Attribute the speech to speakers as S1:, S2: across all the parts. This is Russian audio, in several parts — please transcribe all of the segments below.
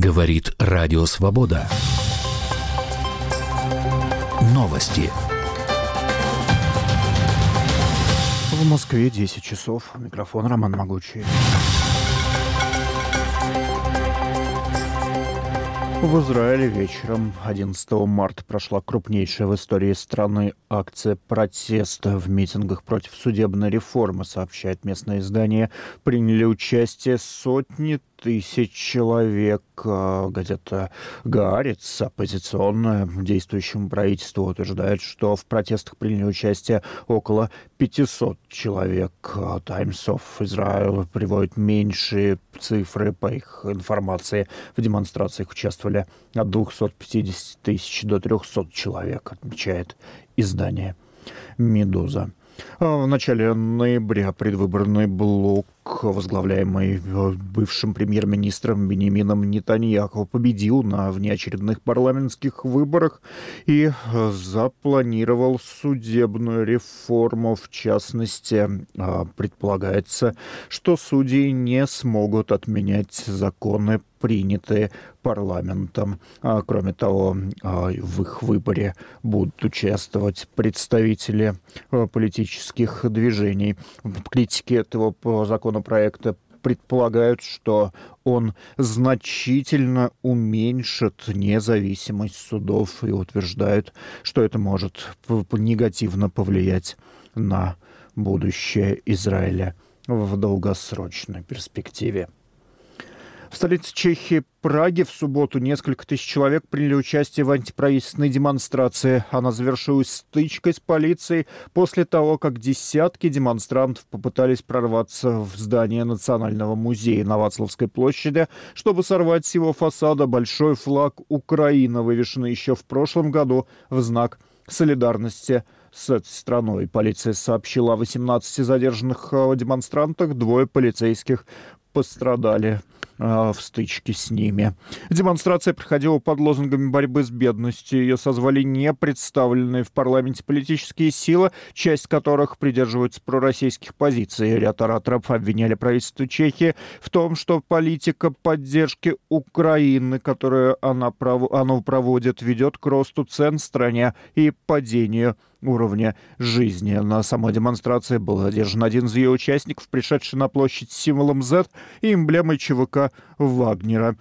S1: Говорит Радио Свобода. Новости.
S2: В Москве 10 часов. Микрофон Роман Могучий. В Израиле вечером 11 марта прошла крупнейшая в истории страны акция протеста. В митингах против судебной реформы, сообщает местное издание, приняли участие сотни тысяч человек. Газета «Гаарец», оппозиционная действующему правительству, утверждает, что в протестах приняли участие около 500 человек. Times of Israel приводит меньшие цифры. По их информации, в демонстрациях участвовали от 250 тысяч до 300 человек, отмечает издание «Медуза». В начале ноября предвыборный блок, возглавляемый бывшим премьер-министром Биньямином Нетаньяху, победил на внеочередных парламентских выборах и запланировал судебную реформу. В частности, предполагается, что судьи не смогут отменять законы, принятые парламентом. Кроме того, в их выборе будут участвовать представители политических движений. Критики этого законопроекта предполагают, что он значительно уменьшит независимость судов и утверждают, что это может негативно повлиять на будущее Израиля в долгосрочной перспективе. В столице Чехии, Праге, в субботу несколько тысяч человек приняли участие в антиправительственной демонстрации. Она завершилась стычкой с полицией после того, как десятки демонстрантов попытались прорваться в здание Национального музея на Вацлавской площади, чтобы сорвать с его фасада большой флаг Украины, вывешенный еще в прошлом году в знак солидарности с этой страной. Полиция сообщила о 18 задержанных демонстрантах, 2 полицейских пострадали в стычке с ними. Демонстрация проходила под лозунгами борьбы с бедностью. Ее созвали непредставленные в парламенте политические силы, часть которых придерживаются пророссийских позиций. Ряд ораторов обвиняли правительство Чехии в том, что политика поддержки Украины, которую оно проводит, ведет к росту цен в стране и падению уровня жизни. На самой демонстрации был задержан один из ее участников, пришедший на площадь с символом Z и эмблемой ЧВК Вагнера.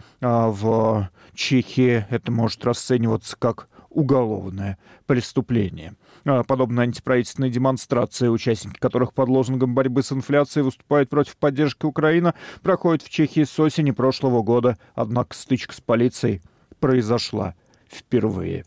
S2: В Чехии это может расцениваться как уголовное преступление. Подобные антиправительственные демонстрации, участники которых под лозунгом борьбы с инфляцией выступают против поддержки Украины, проходят в Чехии с осени прошлого года. Однако стычка с полицией произошла впервые.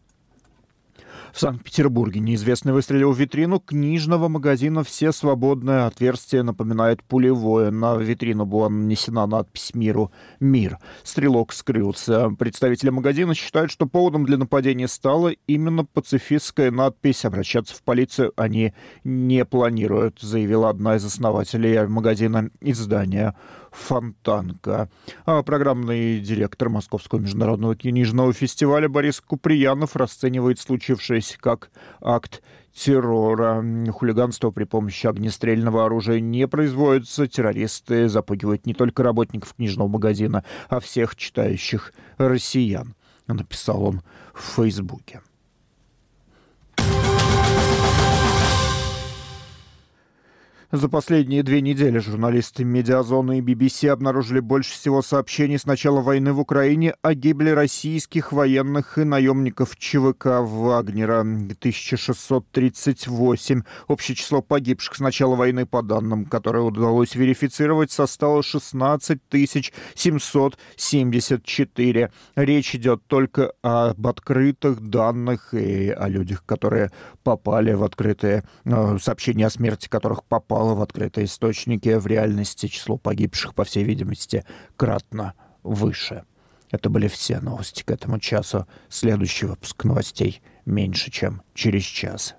S2: В Санкт-Петербурге неизвестный выстрелил в витрину книжного магазина «Все свободное». Отверстие напоминает пулевое. На витрину была нанесена надпись «Мир». Стрелок скрылся. Представители магазина считают, что поводом для нападения стала именно пацифистская надпись. Обращаться в полицию они не планируют, заявила одна из основателей магазина издания «Фонтанка». Программный директор Московского международного книжного фестиваля Борис Куприянов расценивает случившееся как акт террора. Хулиганство при помощи огнестрельного оружия не производится. Террористы запугивают не только работников книжного магазина, а всех читающих россиян, написал он в Фейсбуке. За последние 2 недели журналисты «Медиазоны» и BBC обнаружили больше всего сообщений с начала войны в Украине о гибели российских военных и наемников ЧВК Вагнера. 1638. Общее число погибших с начала войны, по данным, которые удалось верифицировать, составило 16 774. Речь идет только об открытых данных и о людях, которые попали в открытые сообщения о смерти, которых попало в открытые источники. В реальности число погибших, по всей видимости, кратно выше. Это были все новости к этому часу. Следующий выпуск новостей меньше, чем через час.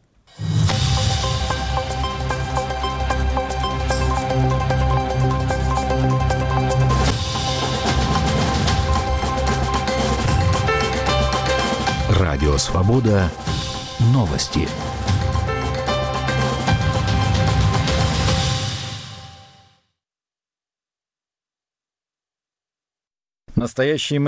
S1: Радио Свобода. Новости.
S3: Настоящие